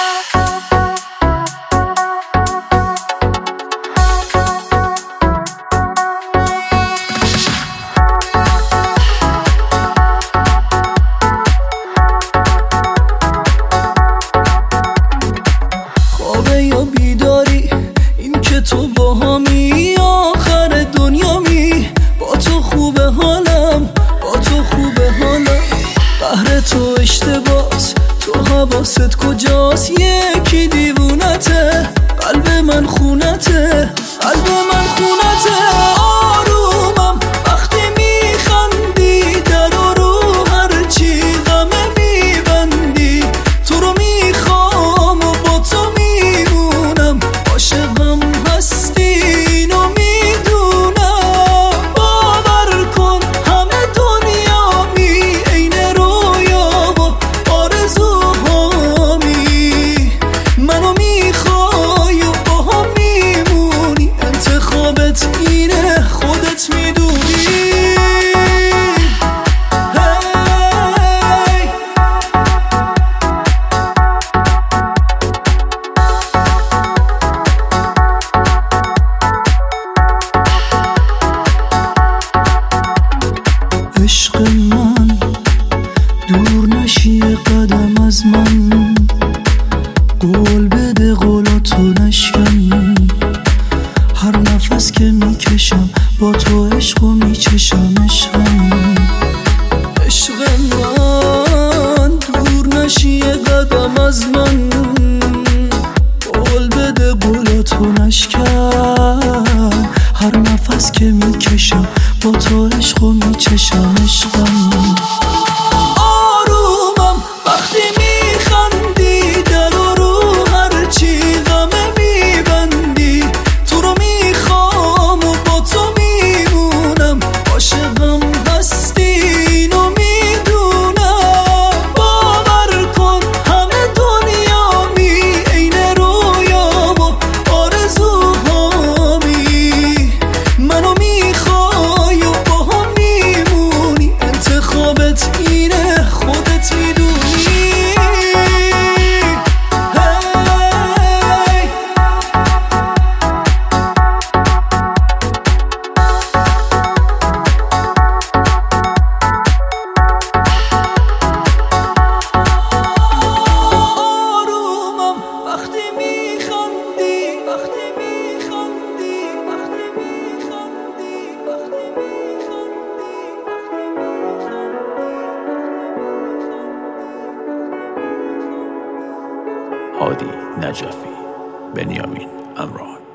خوابه یا بیداری این که تو با همی آخر دنیامی، با تو خوبه حالم، با تو خوبه حالم. قهر تو اشتباس، تو حواست کجاست؟ یکی دیوونته، قلب من خونته، قلب من خونته. آرومم وقتی میخندی، در و رو هرچی غمه میبندی. تو رو میخوام و با تو میمونم، عاشقم هستی اینو میدونم. باور کن همه دنیامی عین رویا و آرزوهامی. منو میخوای و با هم میمونی، انتخابت اینه خودت میدونی. عشق من دور نشی قدم از من، قول بده قولاتو نشکن. هر نفس که میکشم با تو عشقو میچشم عشقم. عشق من دور نشی قدم از من، قول بده قولاتو نشکن. هر نفس که میکشم با تو عشقو میچشم عشقم. آرومم وقتی میخندی، در و رو هرچی غمه میبندی. تو رو میخوام و با تو میمونم، عاشقم هستی اینو میدونم. باور کن همه دنیامی عین رویا و آرزوهامی. منو میخوای و با هم میمونی، انتخابت اینه خودت میدونی. آرومم وقتی میخندی، وقتی میخندی، وقتی میخندی، وقتی میخندی. هادی نجفی، بنیامین امران.